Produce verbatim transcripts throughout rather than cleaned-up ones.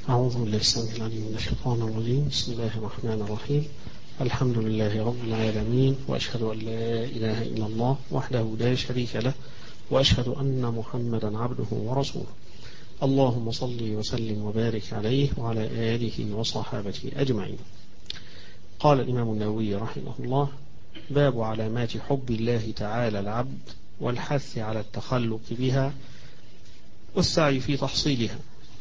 أعوذ بالله السميع العليم من الشيطان الرجيم. بسم الله الرحمن الرحيم. الحمد لله رب العالمين، وأشهد أن لا إله إلا الله وحده لا شريك له، وأشهد أن محمدا عبده ورسوله. اللهم صل وسلم وبارك عليه وعلى آله وصحابته أجمعين. قال الإمام النووي رحمه الله: باب علامات حب الله تعالى العبد والحث على التخلق بها والسعي في تحصيلها.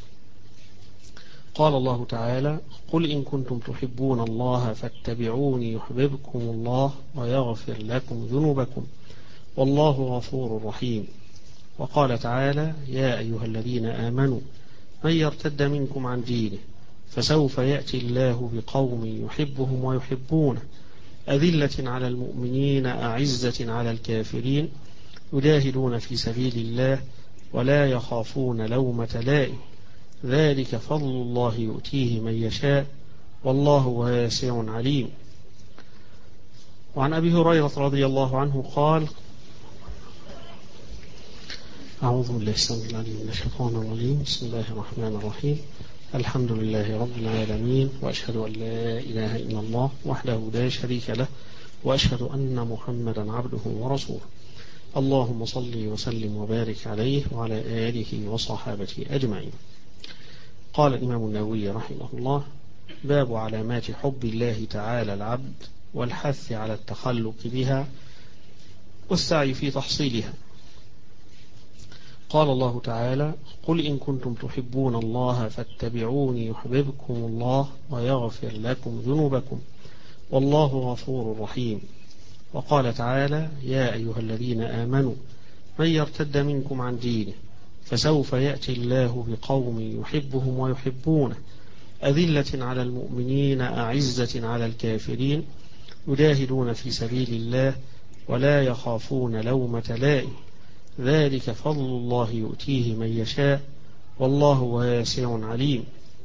قال الله تعالى: قل إن كنتم تحبون الله فاتبعوني يحببكم الله ويغفر لكم ذنوبكم والله غفور رحيم. وقال تعالى: يا أيها الذين آمنوا من يرتد منكم عن دينه فسوف يأتي الله بقوم يحبهم ويحبونه أذلة على المؤمنين أعزة على الكافرين يجاهدون في سبيل الله ولا يخافون لومة لائم ذلك فضل الله يؤتيه من يشاء والله واسع عليم. وعن أبي هريرة رضي الله عنه قال: أعوذ بالله السميع العليم من الشيطان الرجيم. بسم الله الرحمن الرحيم. الحمد لله رب العالمين، وأشهد أن لا إله إلا الله وحده لا شريك له، وأشهد أن محمدا عبده ورسوله. اللهم صل وسلم وبارك عليه وعلى آله وصحابته أجمعين. قال الإمام النووي رحمه الله: باب علامات حب الله تعالى العبد والحث على التخلق بها والسعي في تحصيلها. قال الله تعالى: قل إن كنتم تحبون الله فاتبعوني يحببكم الله ويغفر لكم ذنوبكم والله غفور رحيم. وقال تعالى: يا أيها الذين آمنوا من يرتد منكم عن دينه فسوف يأتي الله بقوم يحبهم ويحبونه أذلة على المؤمنين أعزة على الكافرين يجاهدون في سبيل الله ولا يخافون لومة لائم ذلك فضل الله يؤتيه من يشاء والله واسع عليم.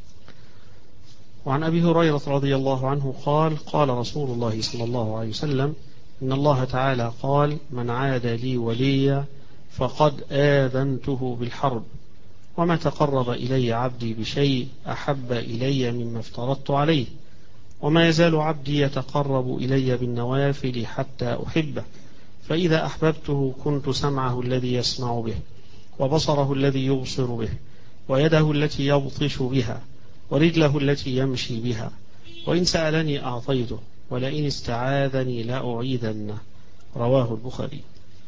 وعن أبي هريرة رضي الله عنه قال: قال رسول الله صلى الله عليه وسلم: إن الله تعالى قال: من عاد لي وليا فقد آذنته بالحرب، وما تقرب إلي عبدي بشيء أحب إلي مما افترضت عليه، وما يزال عبدي يتقرب إلي بالنوافل حتى أحبه، فإذا أحببته كنت سمعه الذي يسمع به، وبصره الذي يبصر به، ويده التي يبطش بها، ورجله التي يمشي بها، وإن سألني أعطيته، ولئن استعاذني لأعيذنه. رواه البخاري.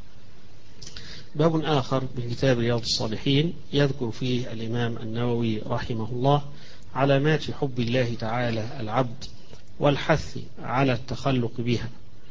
باب آخر من كتاب رياض الصالحين يذكر فيه الإمام النووي رحمه الله علامات حب الله تعالى العبد والحث على التخلق بها.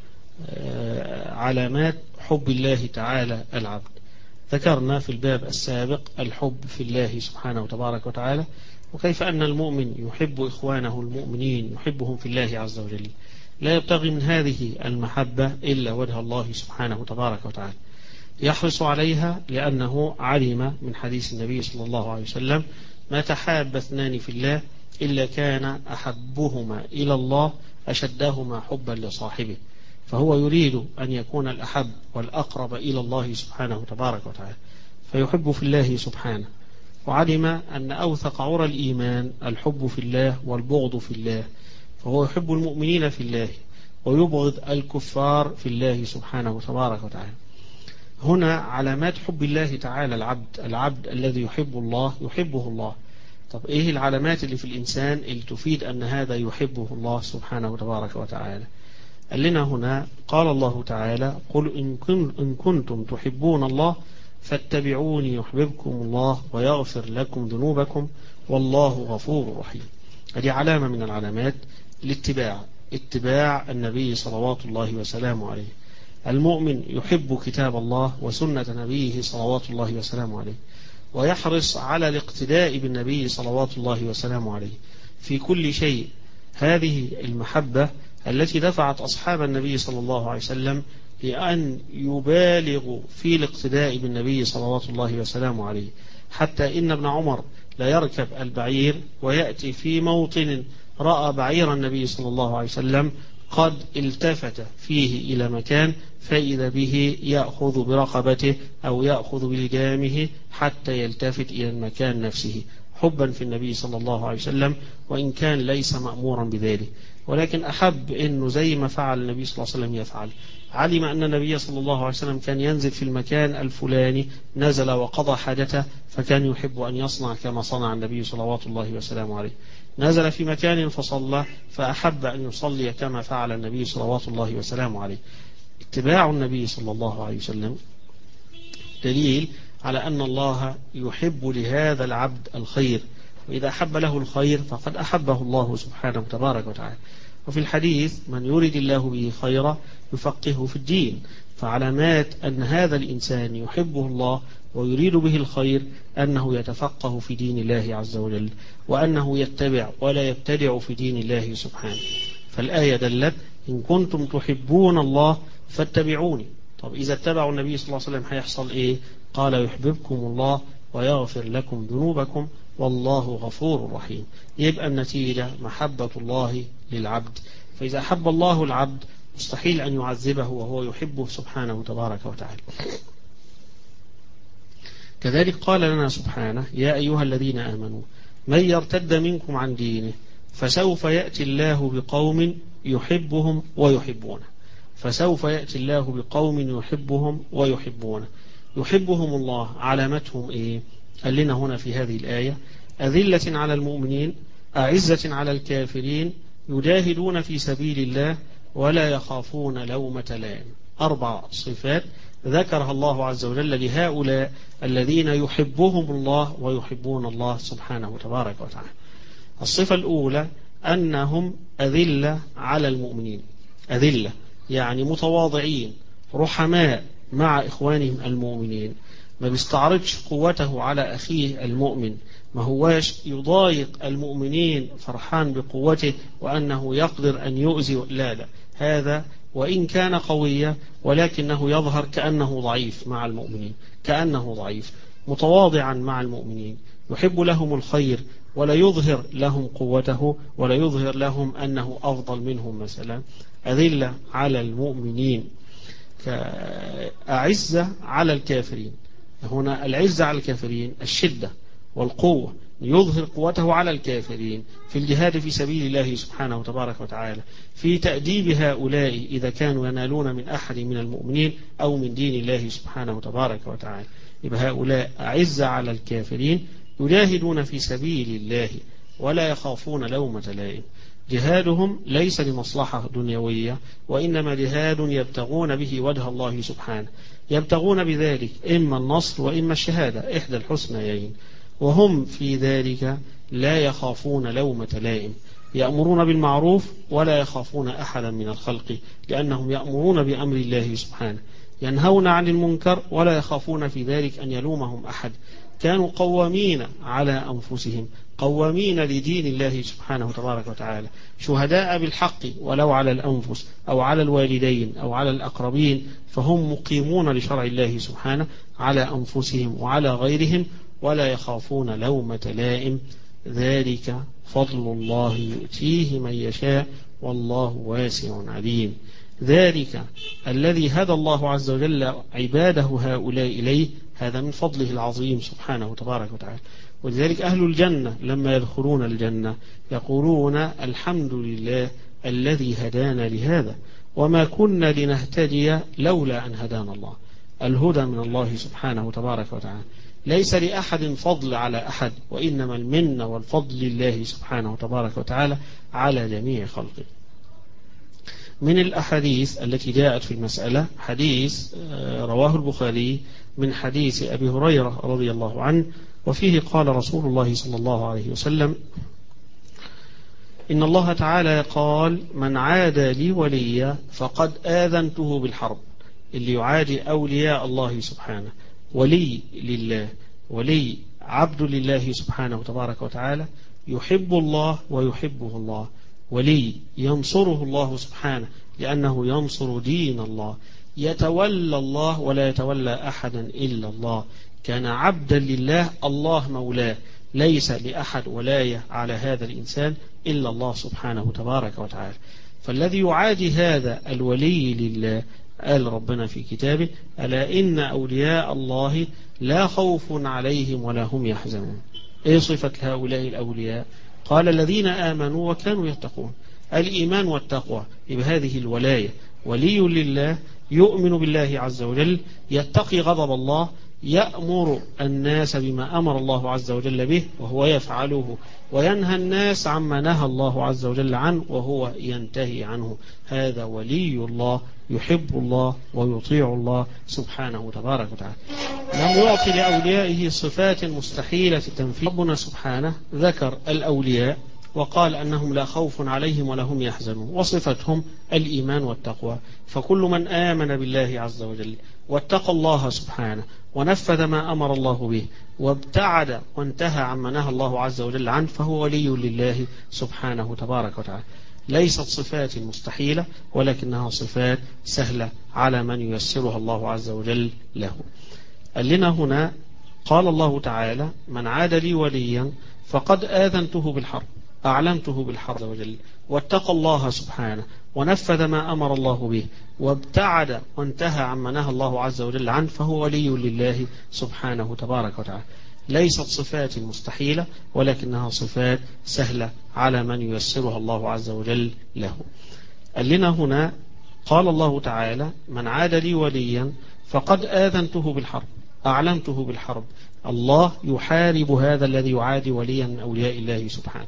علامات حب الله تعالى العبد ذكرنا في الباب السابق الحب في الله سبحانه وتبارك وتعالى، وكيف أن المؤمن يحب إخوانه المؤمنين يحبهم في الله عز وجل، لا يبتغي من هذه المحبة إلا وجه الله سبحانه وتبارك وتعالى، يحرص عليها لأنه علم من حديث النبي صلى الله عليه وسلم: ما تحاب اثنان في الله إلا كان أحبهما إلى الله أشدهما حبا لصاحبه، فهو يريد أن يكون الأحب والأقرب إلى الله سبحانه وتبارك وتعالى، فيحب في الله سبحانه، وعلم أن أوثق عرى الإيمان الحب في الله والبغض في الله، فهو يحب المؤمنين في الله ويبغض الكفار في الله سبحانه وتبارك وتعالى. هنا علامات حب الله تعالى العبد العبد الذي يحب الله يحبه الله. طب إيه العلامات اللي في الإنسان اللي تفيد أن هذا يحبه الله سبحانه وتبارك وتعالى؟ قال لنا هنا: قال الله تعالى: قل إن كنتم تحبون الله فاتبعوني يحببكم الله ويغفر لكم ذنوبكم والله غفور رحيم. هذه علامة من العلامات الاتباع، اتباع النبي صلوات الله وسلامه عليه. المؤمن يحب كتاب الله وسنة نبيه صلوات الله وسلامه عليه، ويحرص على الاقتداء بالنبي صلوات الله وسلامه عليه في كل شيء. هذه المحبة التي دفعت أصحاب النبي صلى الله عليه وسلم لأن يبالغوا في الاقتداء بالنبي صلوات الله وسلامه عليه، حتى إن ابن عمر لا يركب البعير ويأتي في موطن رأى بعير النبي صلى الله عليه وسلم قد التفت فيه إلى مكان فإذا به يأخذ برقبته أو يأخذ بلجامه حتى يلتفت إلى المكان نفسه حبا في النبي صلى الله عليه وسلم، وإن كان ليس مأمورا بذلك، ولكن أحب أنه زي ما فعل النبي صلى الله عليه وسلم يفعل. علم أن النبي صلى الله عليه وسلم كان ينزل في المكان الفلاني، نزل وقضى حاجته، فكان يحب أن يصنع كما صنع النبي صلوات الله وسلامه عليه. نزل في مكان فصلى، فأحب أن يصلي كما فعل النبي صلوات الله وسلامه عليه. اتباع النبي صلى الله عليه وسلم دليل على أن الله يحب لهذا العبد الخير، وإذا أحب له الخير فقد أحبه الله سبحانه تبارك وتعالى. وفي الحديث: من يريد الله به خيرا يفقهه في الدين. فعلامات أن هذا الإنسان يحبه الله ويريد به الخير أنه يتفقه في دين الله عز وجل، وأنه يتبع ولا يبتدع في دين الله سبحانه. فالآية دلت: إن كنتم تحبون الله فاتبعوني. طب إذا اتبعوا النبي صلى الله عليه وسلم هيحصل إيه؟ قال: يحببكم الله ويغفر لكم ذنوبكم والله غفور رحيم. يبقى النتيجة محبة الله للعبد. فإذا أحب الله العبد مستحيل أن يعذبه وهو يحبه سبحانه تبارك وتعالى. كذلك قال لنا سبحانه: يا أيها الذين آمنوا من يرتد منكم عن دينه فسوف يأتي الله بقوم يحبهم ويحبونه. فسوف يأتي الله بقوم يحبهم ويحبونه. يحبهم الله، علامتهم إيه؟ قال لنا هنا في هذه الآية: أذلة على المؤمنين أعزة على الكافرين يجاهدون في سبيل الله ولا يخافون لومة لائم. أربع صفات ذكرها الله عز وجل لهؤلاء الذين يحبهم الله ويحبون الله سبحانه تبارك وتعالى. الصفة الأولى أنهم أذلة على المؤمنين. أذلة يعني متواضعين رحماء مع إخوانهم المؤمنين، ما بيستعرضش قوته على أخيه المؤمن، ما هواش يضايق المؤمنين فرحان بقوته وأنه يقدر أن يؤذي، لا لا، هذا وإن كان قويا ولكنه يظهر كأنه ضعيف مع المؤمنين، كأنه ضعيف، متواضعا مع المؤمنين، يحب لهم الخير ولا يظهر لهم قوته ولا يظهر لهم أنه أفضل منهم مثلا. أذلة على المؤمنين، أعزة على الكافرين. هنا العزة على الكافرين الشدة والقوة، يظهر قوته على الكافرين في الجهاد في سبيل الله سبحانه تبارك وتعالى، في تأديب هؤلاء إذا كانوا ينالون من أحد من المؤمنين أو من دين الله سبحانه تبارك وتعالى. يبقى هؤلاء أعزة على الكافرين يجاهدون في سبيل الله ولا يخافون لومة لائم. جهادهم ليس لمصلحة دنيوية، وإنما جهاد يبتغون به وجه الله سبحانه، يبتغون بذلك إما النصر وإما الشهادة، إحدى الحسنيين، وهم في ذلك لا يخافون لومة لائم، يأمرون بالمعروف ولا يخافون أحدا من الخلق، لأنهم يأمرون بأمر الله سبحانه، ينهون عن المنكر ولا يخافون في ذلك أن يلومهم أحد. كانوا قوامين على أنفسهم، قوامين لدين الله سبحانه تبارك وتعالى، شهداء بالحق ولو على الأنفس أو على الوالدين أو على الأقربين، فهم مقيمون لشرع الله سبحانه على أنفسهم وعلى غيرهم ولا يخافون لومة لائم. ذلك فضل الله يؤتيه من يشاء والله واسع عليم. ذلك الذي هدى الله عز وجل عباده هؤلاء إليه، هذا من فضله العظيم سبحانه تبارك وتعالى. ولذلك أهل الجنة لما يدخلون الجنة يقولون: الحمد لله الذي هدانا لهذا وما كنا لنهتدي لولا أن هدانا الله. الهدى من الله سبحانه تبارك وتعالى، ليس لأحد فضل على أحد، وإنما المنة والفضل لله سبحانه تبارك وتعالى على جميع خلقه. من الأحاديث التي جاءت في المسألة حديث رواه البخاري من حديث أبي هريرة رضي الله عنه، وفيه قال رسول الله صلى الله عليه وسلم: إن الله تعالى قال: من عادى لي وليا فقد آذنته بالحرب. اللي يعادي أولياء الله سبحانه، ولي لله، ولي عبد لله سبحانه تبارك وتعالى، يحب الله ويحبه الله، ولي ينصره الله سبحانه لأنه ينصر دين الله، يتولى الله ولا يتولى أحدا إلا الله، كان عبدا لله، الله مولاه، ليس لأحد ولاية على هذا الإنسان إلا الله سبحانه تبارك وتعالى. فالذي يعادي هذا الولي لله، قال ربنا في كتابه: ألا إن أولياء الله لا خوف عليهم ولا هم يحزنون. إيه صفة هؤلاء الأولياء؟ قال الذين آمنوا وكانوا يتقون. الإيمان والتقوى بهذه الولاية، ولي لله يؤمن بالله عز وجل، يتقي غضب الله، يأمر الناس بما أمر الله عز وجل به وهو يفعله، وينهى الناس عما نهى الله عز وجل عنه وهو ينتهي عنه. هذا ولي الله يحب الله ويطيع الله سبحانه تبارك وتعالى. لم يعطي لأوليائه صفات مستحيلة تنفيذ. ربنا سبحانه ذكر الأولياء وقال أنهم لا خوف عليهم ولا هم يحزنون، وصفتهم الإيمان والتقوى. فكل من آمن بالله عز وجل واتقى الله سبحانه ونفذ ما أمر الله به وابتعد وانتهى عما نهى الله عز وجل عنه فهو ولي لله سبحانه تبارك وتعالى. ليست صفات مستحيلة، ولكنها صفات سهلة على من ييسرها الله عز وجل له. قال لنا هنا قال الله تعالى: من عاد لي وليا فقد آذنته بالحرب، أعلمته بالحرب عز وجل، واتقى الله سبحانه ونفذ ما أمر الله به وابتعد وانتهى عما نهى الله عز وجل عنه فهو ولي لله سبحانه تبارك وتعالى. ليست صفات مستحيلة، ولكنها صفات سهلة على من ييسرها الله عز وجل له. قال لنا هنا قال الله تعالى: من عاد لي وليا فقد آذنته بالحرب، أعلمته بالحرب. الله يحارب هذا الذي يعادي وليا من أولياء الله سبحانه.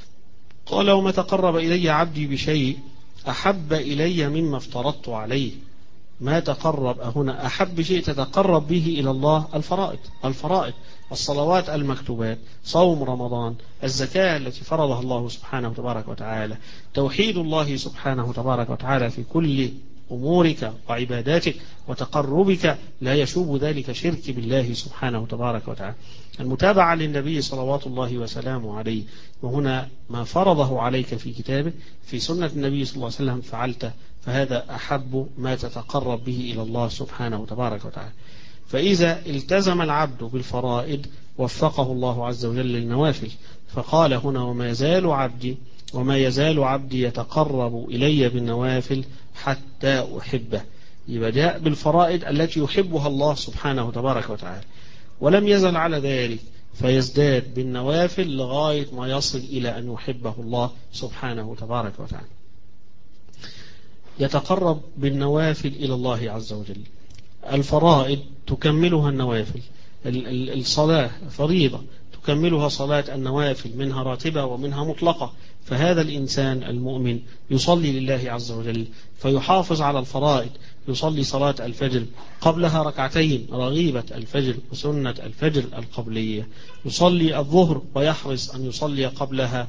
قال: وما تقرب إلي عبدي بشيء أحب إلي مما افترضت عليه. ما تقرب هنا أحب شيء تتقرب به إلى الله الفرائض، الفرائض الصلوات المكتوبات، صوم رمضان، الزكاة التي فرضها الله سبحانه تبارك وتعالى، توحيد الله سبحانه تبارك وتعالى في كل أمورك وعباداتك وتقربك، لا يشوب ذلك شرك بالله سبحانه تبارك وتعالى. المتابعة للنبي صلوات الله وسلامه عليه، وهنا ما فرضه عليك في كتابه في سنة النبي صلى الله عليه وسلم فعلته، فهذا أحب ما تتقرب به إلى الله سبحانه تبارك وتعالى. فإذا التزم العبد بالفرائض وفقه الله عز وجل للنوافل. فقال هنا: وما يزال عبدي وما يزال عبدي يتقرب إلي بالنوافل حتى أحبه. يبقى جاء بالفرائض التي يحبها الله سبحانه تبارك وتعالى، ولم يزل على ذلك فيزداد بالنوافل لغاية ما يصل إلى أن يحبه الله سبحانه تبارك وتعالى. يتقرب بالنوافل إلى الله عز وجل. الفرائض تكملها النوافل. الصلاة فريضة تكملها صلاة النوافل، منها راتبة ومنها مطلقة. فهذا الإنسان المؤمن يصلي لله عز وجل فيحافظ على الفرائض، يصلي صلاة الفجر قبلها ركعتين رغيبة الفجر وسنة الفجر القبلية، يصلي الظهر ويحرص أن يصلي قبلها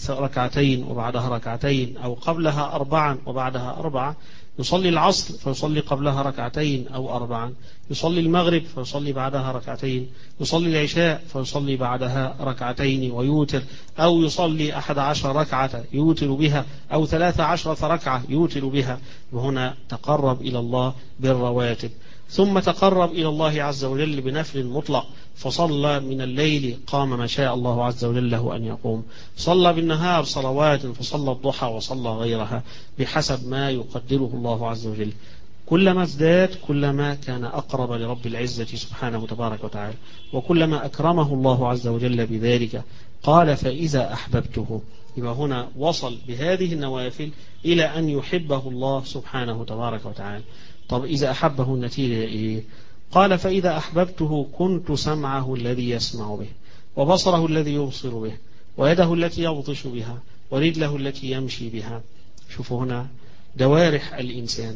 ركعتين وبعدها ركعتين، أو قبلها أربعا وبعدها أربعة، يصلي العصر فيصلي قبلها ركعتين أو أربعا، يصلي المغرب فيصلي بعدها ركعتين، يصلي العشاء فيصلي بعدها ركعتين ويوتر، أو يصلي أحد عشر ركعة يوتر بها، أو ثلاث عشرة ركعة يوتر بها. وهنا تقرب إلى الله بالرواتب. ثم تقرب إلى الله عز وجل بنفل مطلق، فصلى من الليل قام ما شاء الله عز وجل له أن يقوم، صلى بالنهار صلوات فصلى الضحى وصلى غيرها بحسب ما يقدره الله عز وجل. كلما ازداد كلما كان أقرب لرب العزة سبحانه تبارك وتعالى، وكلما أكرمه الله عز وجل بذلك. قال: فإذا أحببته. يبقى هنا وصل بهذه النوافل إلى أن يحبه الله سبحانه تبارك وتعالى. طب إذا أحبه النتيجة إيه؟ قال: فإذا أحببته كنت سمعه الذي يسمع به، وبصره الذي يبصر به، ويده التي يبطش بها، ورجله التي يمشي بها. شوفوا هنا دوارح الإنسان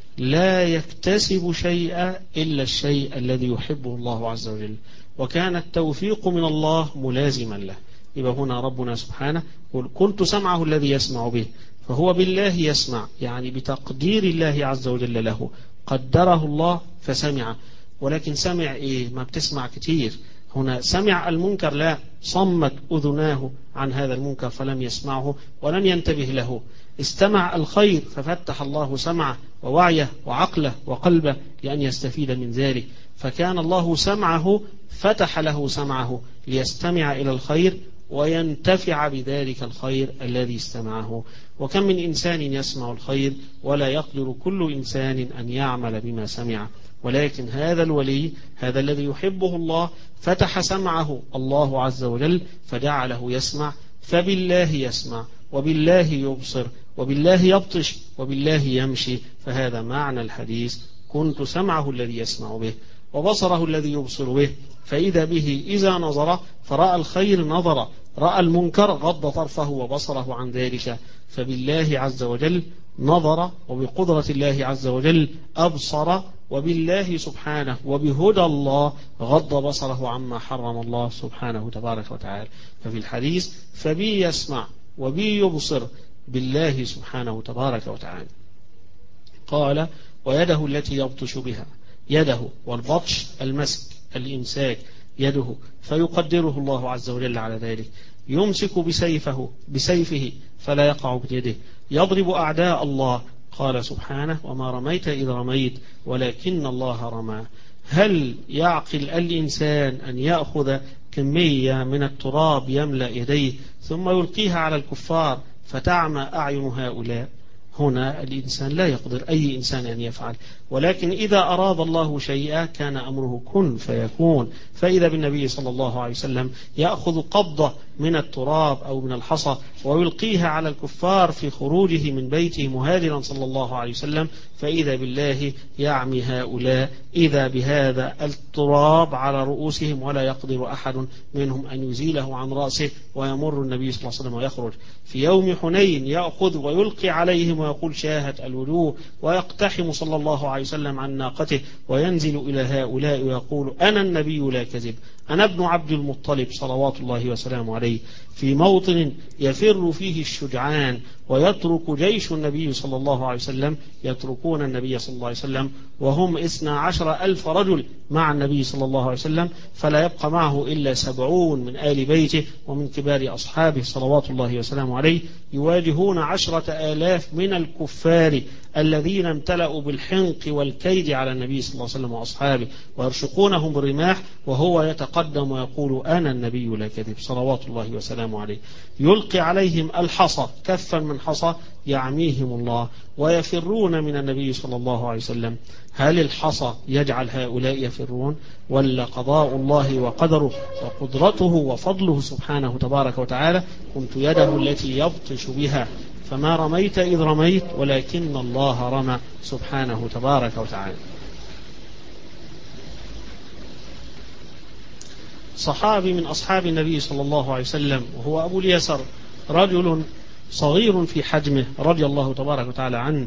لا يكتسب شيئا إلا الشيء الذي يحبه الله عز وجل، وكان التوفيق من الله ملازما له. يبقى هنا ربنا سبحانه يقول: كنت سمعه الذي يسمع به، فهو بالله يسمع، يعني بتقدير الله عز وجل له، قدره الله فسمع. ولكن سمع إيه؟ ما بتسمع كتير. هنا سمع المنكر، لا، صمت أذناه عن هذا المنكر فلم يسمعه ولم ينتبه له. استمع الخير ففتح الله سمعه ووعيه وعقله وقلبه لأن يستفيد من ذلك، فكان الله سمعه فتح له سمعه ليستمع إلى الخير وينتفع بذلك الخير الذي استمعه. وكم من إنسان يسمع الخير ولا يقدر كل إنسان أن يعمل بما سمع. ولكن هذا الولي هذا الذي يحبه الله فتح سمعه الله عز وجل فجعله يسمع، فبالله يسمع وبالله يبصر وبالله يبطش وبالله يمشي. فهذا معنى الحديث: كنت سمعه الذي يسمع به وبصره الذي يبصر به، فإذا به إذا نظر فرأى الخير نظر، رأى المنكر غض طرفه وبصره عن ذلك. فبالله عز وجل نظر، وبقدرة الله عز وجل أبصر، وبالله سبحانه وبهدى الله غض بصره عما حرم الله سبحانه تبارك وتعالى. ففي الحديث: فبي يسمع وبي يبصر، بالله سبحانه تبارك وتعالى. قال: ويده التي يبطش بها، يده والبطش المسك الإمساك يده، فيقدره الله عز وجل على ذلك. يمسك بسيفه بسيفه فلا يقع بيده، يضرب أعداء الله. قال سبحانه: وما رميت إذ رميت ولكن الله رمى. هل يعقل الإنسان أن يأخذ كمية من التراب يملأ يديه ثم يلقيها على الكفار فتعمى أعين هؤلاء؟ هنا الإنسان لا يقدر أي إنسان أن يفعل، ولكن إذا أراد الله شيئا كان أمره كن فيكون. فإذا بالنبي صلى الله عليه وسلم يأخذ قبضة من التراب أو من الحصى ويلقيها على الكفار في خروجه من بيته مهاجرا صلى الله عليه وسلم، فإذا بالله يعمي هؤلاء إذا بهذا التراب على رؤوسهم ولا يقدر أحد منهم أن يزيله عن رأسه، ويمر النبي صلى الله عليه وسلم ويخرج. في يوم حنين يأخذ ويلقي عليهم ويقول: شاهت الوجوه، ويقتحم صلى الله عليه وسلم عن ناقته وينزل إلى هؤلاء ويقول: أنا النبي لا كذب، أنا ابن عبد المطلب صلوات الله وسلامه عليه. في موطن يفر فيه الشجعان ويترك جيش النبي صلى الله عليه وسلم، يتركون النبي صلى الله عليه وسلم وهم اثنا عشر ألف رجل مع النبي صلى الله عليه وسلم، فلا يبقى معه إلا سبعون من آل بيته ومن كبار أصحابه صلوات الله وسلامه عليه، يواجهون عشرة آلاف من الكفار الذين امتلأوا بالحنق والكيد على النبي صلى الله عليه وسلم وأصحابه، ويرشقونهم بالرماح وهو يتقدم ويقول: أنا النبي لا كذب صلوات الله وسلامه عليه. يلقي عليهم الحصى، كفا من حصى يعميهم الله، ويفرون من النبي صلى الله عليه وسلم. هل الحصى يجعل هؤلاء يفرون، ولا قضاء الله وقدره وقدرته وفضله سبحانه تبارك وتعالى؟ كنت يده التي يبطش بها، فما رميت إذ رميت ولكن الله رمى سبحانه تبارك وتعالى. صحابي من أصحاب النبي صلى الله عليه وسلم وهو أبو اليسر، رجل صغير في حجمه رضي الله تبارك وتعالى عنه،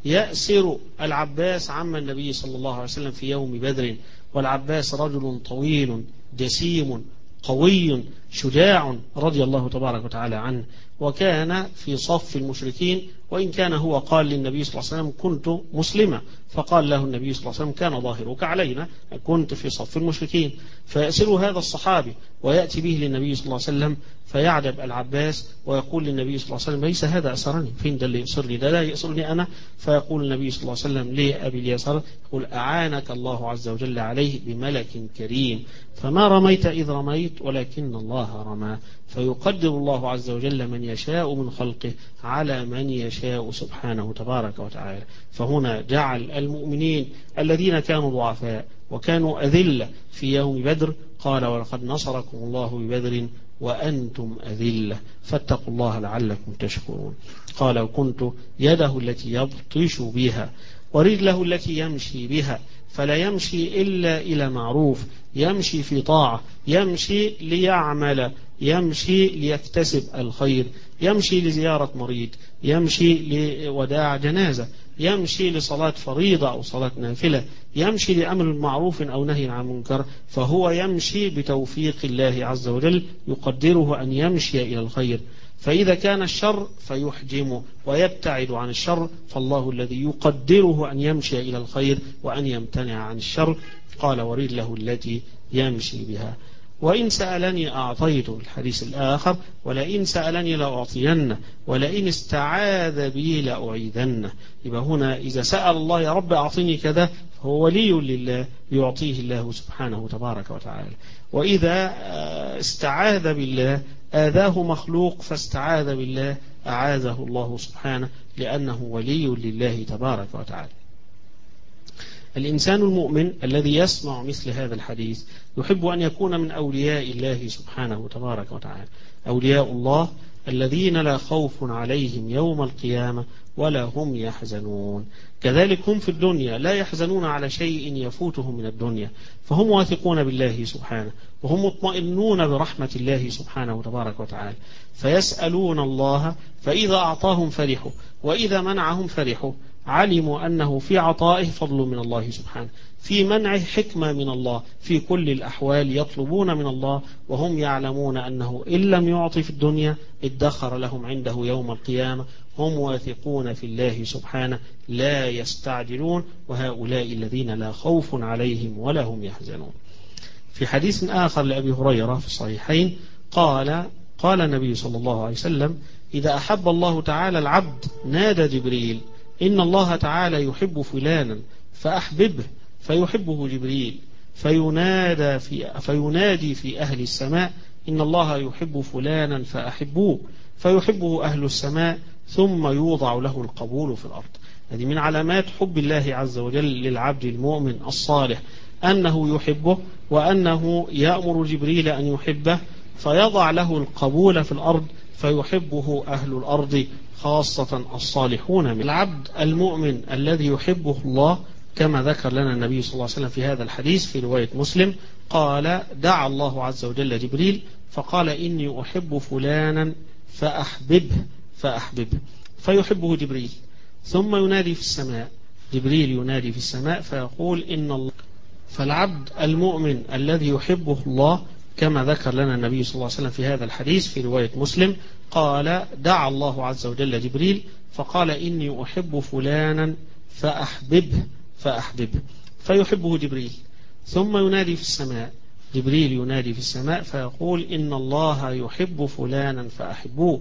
يأسر العباس عم النبي صلى الله عليه وسلم في يوم بدر، والعباس رجل طويل جسيم قوي شجاع رضي الله تبارك وتعالى عنه، وكان في صف المشركين، وإن كان هو قال للنبي صلى الله عليه وسلم: كنت مسلما، فقال له النبي صلى الله عليه وسلم: كان ظاهرك علينا، كنت في صف المشركين. فيأسر هذا الصحابي ويأتي به للنبي صلى الله عليه وسلم، فيعجب العباس ويقول للنبي صلى الله عليه وسلم: ليس هذا أسرني، فين ده اللي يأسرني؟ ده لا يأسرني أنا. فيقول النبي صلى الله عليه وسلم لأبي اليسر: يقول: أعانك الله عز وجل عليه بملك كريم، فما رميت إذ رميت ولكن الله رمى. فيقدر الله عز وجل من يشاء من خلقه على من يشاء سبحانه تبارك وتعالى. فهنا جعل المؤمنين الذين كانوا ضعفاء وكانوا أذلة في يوم بدر، قال: ولقد نصركم الله ببدر وأنتم أذلة فاتقوا الله لعلكم تشكرون. قال: وكنت يده التي يبطش بها ورجله التي يمشي بها، فلا يمشي إلا إلى معروف، يمشي في طاعة، يمشي ليعمل، يمشي ليكتسب الخير، يمشي لزيارة مريض، يمشي لوداع جنازة، يمشي لصلاة فريضة أو صلاة نافلة، يمشي لأمر معروف أو نهي عن منكر، فهو يمشي بتوفيق الله عز وجل، يقدره أن يمشي إلى الخير. فإذا كان الشر فيحجمه ويبتعد عن الشر، فالله الذي يقدره أن يمشي إلى الخير وأن يمتنع عن الشر. قال: ورجله التي يمشي بها، وإن سألني أعطيته، الحديث الآخر: ولئن سألني لأعطينه، ولئن استعاذ بي لأعيذنه. يبقى هنا إذا سأل الله: يا رب أعطيني كذا، فهو ولي لله يعطيه الله سبحانه تبارك وتعالى. وإذا استعاذ بالله آذاه مخلوق فاستعاذ بالله أعاذه الله سبحانه، لأنه ولي لله تبارك وتعالى. الإنسان المؤمن الذي يسمع مثل هذا الحديث يحب أن يكون من أولياء الله سبحانه تبارك وتعالى، أولياء الله الذين لا خوف عليهم يوم القيامة ولا هم يحزنون. كذلك هم في الدنيا لا يحزنون على شيء يفوتهم من الدنيا، فهم واثقون بالله سبحانه، وهم مطمئنون برحمة الله سبحانه تبارك وتعالى، فيسألون الله، فإذا أعطاهم فرحوا وإذا منعهم فرحوا. علموا أنه في عطائه فضل من الله سبحانه، في منعه حكمة من الله، في كل الأحوال يطلبون من الله وهم يعلمون أنه إن لم يعطي في الدنيا ادخر لهم عنده يوم القيامة. هم واثقون في الله سبحانه لا يستعجلون، وهؤلاء الذين لا خوف عليهم ولا هم يحزنون. في حديث آخر لأبي هريرة في الصحيحين قال قال النبي صلى الله عليه وسلم: إذا أحب الله تعالى العبد نادى جبريل: إن الله تعالى يحب فلانا فأحببه، فيحبه جبريل، فينادى في فينادي في أهل السماء: إن الله يحب فلانا فأحبوه، فيحبه أهل السماء، ثم يوضع له القبول في الأرض. هذه من علامات حب الله عز وجل للعبد المؤمن الصالح، أنه يحبه وأنه يأمر جبريل أن يحبه، فيضع له القبول في الأرض، فيحبه أهل الأرض خاصة الصالحون من العبد المؤمن الذي يحبه الله، كما ذكر لنا النبي صلى الله عليه وسلم في هذا الحديث في رواية مسلم. قال: دعا الله عز وجل جبريل فقال: إني أحب فلانا فأحببه فأحببه، فيحبه جبريل، ثم ينادي في السماء، جبريل ينادي في السماء فيقول: إن الله. فالعبد المؤمن الذي يحبه الله، كما ذكر لنا النبي صلى الله عليه وسلم في هذا الحديث في رواية مسلم. قال: دعا الله عز وجل جبريل فقال: إني أحب فلانا فأحببه فأحببه، فيحبه جبريل، ثم ينادي في السماء، جبريل ينادي في السماء فيقول: إن الله يحب فلانا فأحبوه،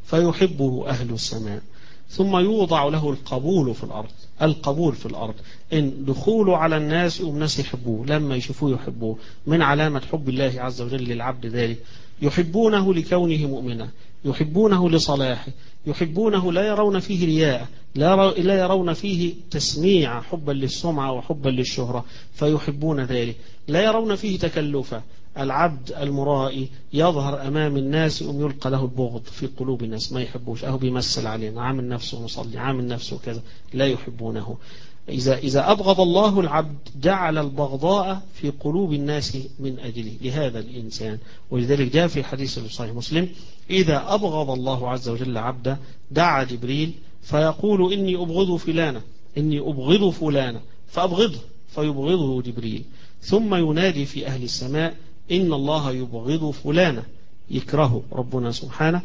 فيحبه أهل السماء، ثم يوضع له القبول في الأرض. القبول في الأرض إن دخوله على الناس والناس يحبوه، لما يشوفوه يحبوه، من علامة حب الله عز وجل للعبد ذلك. يحبونه لكونه مؤمنا، يحبونه لصلاحه، يحبونه لا يرون فيه رياء، لا يرون فيه تسميع حبا للسمعة وحبا للشهرة، فيحبون ذلك. لا يرون فيه تكلفا. العبد المرائي يظهر أمام الناس أم يلقى له البغض في قلوب الناس، ما يحبوش، أهو بيمثل علينا، عامل نفسه مصلي، عامل نفسه كذا، لا يحبونه. إذا إذا أبغض الله العبد جعل البغضاء في قلوب الناس من أجله لهذا الإنسان. ولذلك جاء في حديث صحيح مسلم: إذا أبغض الله عز وجل عبدا دعا جبريل فيقول: إني أبغض فلانا، إني أبغض فلانا، فأبغضه، فيبغضه جبريل، ثم ينادي في أهل السماء: إن الله يبغض فلانا، يكرهه ربنا سبحانه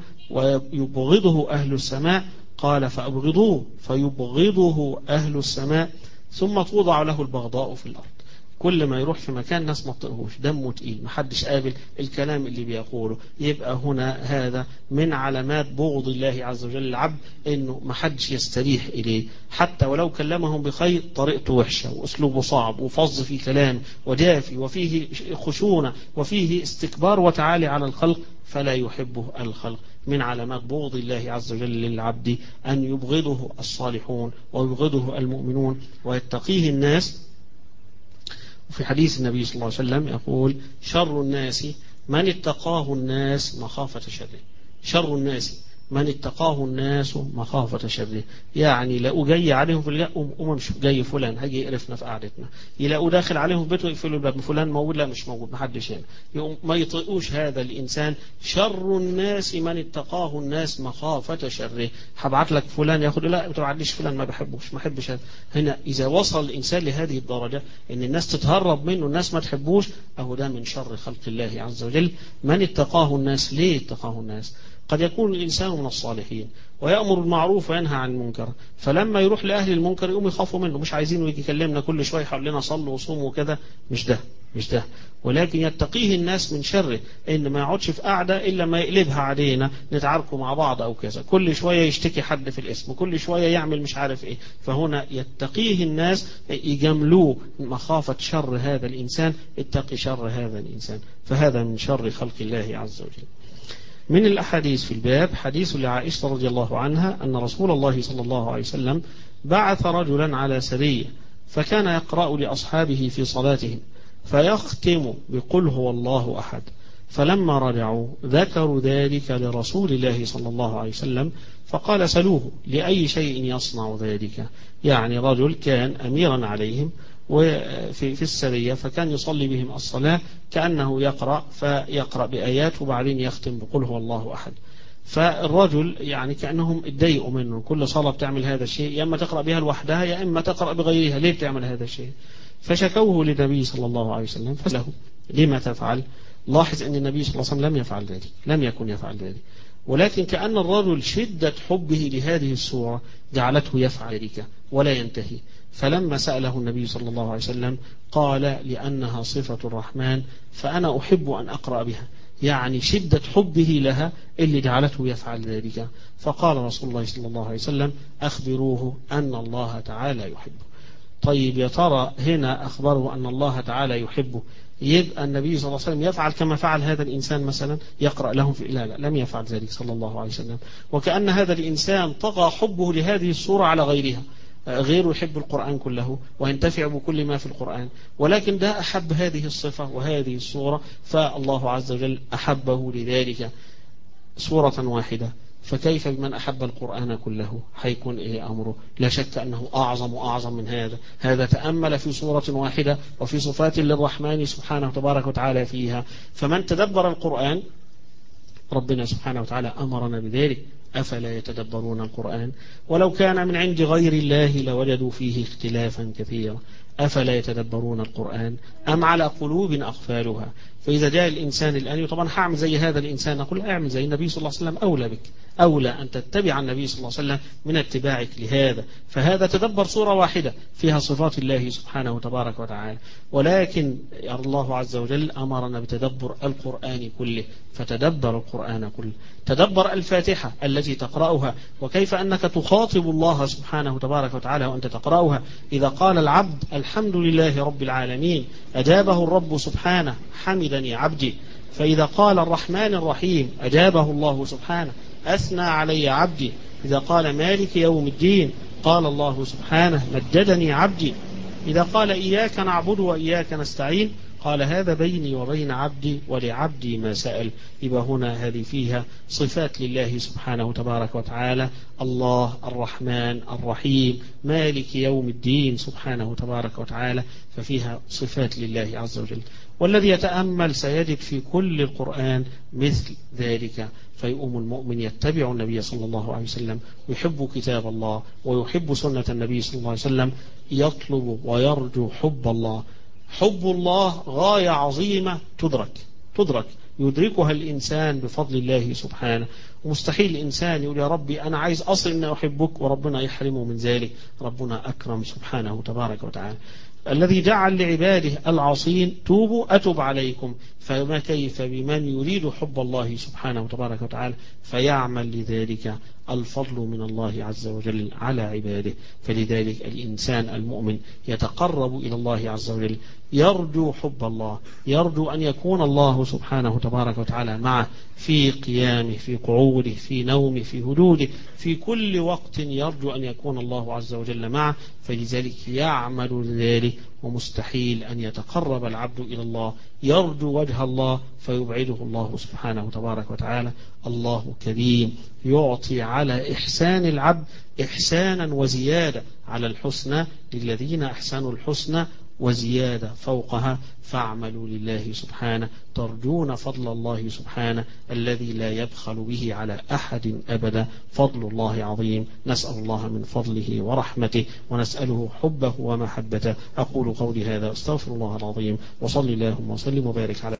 ويبغضه أهل السماء. قال: فأبغضوه، فيبغضه أهل السماء، ثم توضع له البغضاء في الأرض. كل ما يروح في مكان ناس ما تطيقهوش، دمه تقيل، محدش قابل الكلام اللي بيقوله. يبقى هنا هذا من علامات بغض الله عز وجل للعبد، انه محدش يستريح اليه، حتى ولو كلمهم بخير طريقته وحشه واسلوبه صعب وفظ في كلام ودافي وفيه خشونه وفيه استكبار وتعالي على الخلق، فلا يحبه الخلق. من علامات بغض الله عز وجل للعبد أن يبغضه الصالحون ويبغضه المؤمنون ويتقيه الناس. وفي حديث النبي صلى الله عليه وسلم يقول: شر الناس من اتقاه الناس مخافة شره. شر الناس من اتقاه الناس مخافة شره، يعني لقوا جاي عليهم في الله قوم مش جاي فلان هيجي يقرفنا في قعدتنا، يلاقوا داخل عليهم في بيته يقفلوا الباب، فلان موجود؟ لا مش موجود، محدش هنا، يقوم ما يطيقوش هذا الإنسان. شر الناس من اتقاه الناس مخافة شره. هبعت لك فلان ياخد، لا ما تبعتليش فلان، ما بحبوش، ما بحبش هذا. هنا إذا وصل الإنسان لهذه الدرجة إن الناس تتهرب منه، الناس ما تحبوش، أهو ده من شر خلق الله عز وجل. من اتقاه الناس، ليه اتقاه الناس؟ قد يكون الإنسان من الصالحين ويأمر بالمعروف وينهى عن المنكر، فلما يروح لأهل المنكر يقوم يخافوا منه، مش عايزينه يجي يكلمنا كل شوية يقول لنا صلوا وصوموا وكذا، مش ده مش ده ولكن يتقيه الناس من شره، إن ما يقعدش في قعدة إلا ما يقلبها علينا نتعاركوا مع بعض أو كذا، كل شوية يشتكي حد في الاسم، كل شوية يعمل مش عارف إيه. فهنا يتقيه الناس يجاملوه مخافة شر هذا الإنسان، اتقي شر هذا الإنسان، فهذا من شر خلق الله عز وجل. من الأحاديث في الباب حديث لعائشة رضي الله عنها أن رسول الله صلى الله عليه وسلم بعث رجلا على سرية، فكان يقرأ لأصحابه في صلاتهم فيختم بقل هو الله أحد. فلما رجعوا ذكروا ذلك لرسول الله صلى الله عليه وسلم فقال سلوه لأي شيء يصنع ذلك. يعني رجل كان أميرا عليهم وفي في السرية، فكان يصلي بهم الصلاة كأنه يقرأ، فيقرأ بآيات وبعدين يختم بقل هو الله أحد. فالرجل يعني كأنهم اتضايقوا منه، كل صلاة بتعمل هذا الشيء، يا إما تقرأ بها لوحدها يا إما تقرأ بغيرها، ليه بتعمل هذا الشيء؟ فشكوه للنبي صلى الله عليه وسلم فسأله لما تفعل؟ لاحظ أن النبي صلى الله عليه وسلم لم يفعل ذلك، لم يكن يفعل ذلك، ولكن كأن الرجل شدة حبه لهذه السورة جعلته يفعل ذلك ولا ينتهي. فلما سأله النبي صلى الله عليه وسلم قال لأنها صفة الرحمن فأنا أحب أن أقرأ بها، يعني شدة حبه لها اللي جعلته يفعل ذلك. فقال رسول الله صلى الله عليه وسلم أخبروه أن الله تعالى يحبه. طيب يا ترى هنا أخبره أن الله تعالى يحبه، يبقى النبي صلى الله عليه وسلم يفعل كما فعل هذا الإنسان مثلا يقرأ لهم في لا لا لم يفعل ذلك صلى الله عليه وسلم. وكأن هذا الإنسان طغى حبه لهذه السورة على غيرها، غيره يحب القرآن كله وينتفع بكل ما في القرآن، ولكن ده أحب هذه الصفة وهذه السورة، فالله عز وجل أحبه لذلك سورة واحدة. فكيف بمن أحب القرآن كله؟ حيكون إيه أمره؟ لا شك أنه أعظم وأعظم من هذا. هذا تأمل في سورة واحدة وفي صفات للرحمن سبحانه وتبارك وتعالى فيها. فمن تدبر القرآن، ربنا سبحانه وتعالى أمرنا بذلك، أفلا يتدبرون القرآن ولو كان من عند غير الله لوجدوا فيه اختلافا كثيرا. أفلا يتدبرون القرآن أم على قلوب أقفالها. فإذا جاء الإنسان الآن طبعا هعمل زي هذا الإنسان، أقول أعمل زي النبي صلى الله عليه وسلم، أولى بك، أولى أن تتبع النبي صلى الله عليه وسلم من اتباعك لهذا. فهذا تدبر سورة واحدة فيها صفات الله سبحانه وتبارك وتعالى، ولكن الله عز وجل أمرنا بتدبر القرآن كله، فتدبر القرآن كله. تدبر الفاتحة التي تقرأها، وكيف أنك تخاطب الله سبحانه وتبارك وتعالى وأنت تقرأها. إذا قال العبد الحمد لله رب العالمين أجابه الرب سبحانه حمدني عبدي. فإذا قال الرحمن الرحيم أجابه الله سبحانه أثنى علي عبدي. إذا قال مالك يوم الدين قال الله سبحانه مجدني عبدي. إذا قال إياك نعبد وإياك نستعين قال هذا بيني وبين عبدي ولعبدي ما سأل. يبقى هنا هذه فيها صفات لله سبحانه تبارك وتعالى، الله الرحمن الرحيم مالك يوم الدين سبحانه تبارك وتعالى، ففيها صفات لله عز وجل. والذي يتأمل سيجد في كل القرآن مثل ذلك. فيؤم المؤمن يتبع النبي صلى الله عليه وسلم ويحب كتاب الله ويحب سنة النبي صلى الله عليه وسلم، يطلب ويرجو حب الله. حب الله غاية عظيمة تدرك تدرك يدركها الإنسان بفضل الله سبحانه. ومستحيل الإنسان يقول يا ربي أنا عايز أصل أن أحبك وربنا يحرمه من ذلك. ربنا أكرم سبحانه تبارك وتعالى. الذي جعل لعباده العاصين توبوا أتب عليكم. فما كيف بمن يريد حب الله سبحانه وتبارك وتعالى فيعمل لذلك. الفضل من الله عز وجل على عباده. فلذلك الإنسان المؤمن يتقرب إلى الله عز وجل، يرجو حب الله، يرجو أن يكون الله سبحانه تبارك وتعالى معه في قيامه، في قعوده، في نومه، في هدوده، في كل وقت يرجو أن يكون الله عز وجل معه. فلذلك يعمل ذلك. ومستحيل أن يتقرب العبد إلى الله يرجو وجه الله فيبعده الله سبحانه تبارك وتعالى. الله كريم يعطي على إحسان العبد إحسانا وزيادة على الحسنى، للذين أحسنوا الحسنى وزيادة فوقها. فاعملوا لله سبحانه ترجون فضل الله سبحانه الذي لا يبخل به على أحد أبدا. فضل الله عظيم، نسأل الله من فضله ورحمته ونسأله حبه ومحبته. أقول قولي هذا، استغفر الله العظيم، وصلي اللهم وسلم وبارك على